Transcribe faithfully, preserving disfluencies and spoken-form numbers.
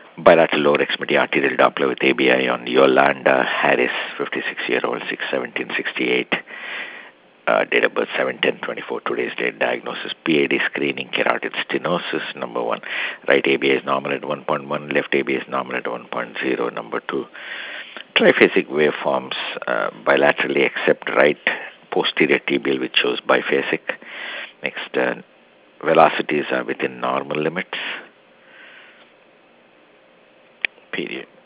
Bilateral lower extremity arterial Doppler with A B I on Yolanda Harris, fifty-six-year-old, six seventeen sixty-eight. Uh, date of birth seven ten twenty-four. Today's date. Diagnosis P A D screening, carotid stenosis. Number one. Right A B I is normal at one point one. Left A B I is normal at one point zero. Number two. Triphasic waveforms uh, bilaterally except right posterior tibial, which shows biphasic. Next, uh, velocities are within normal limits. Period.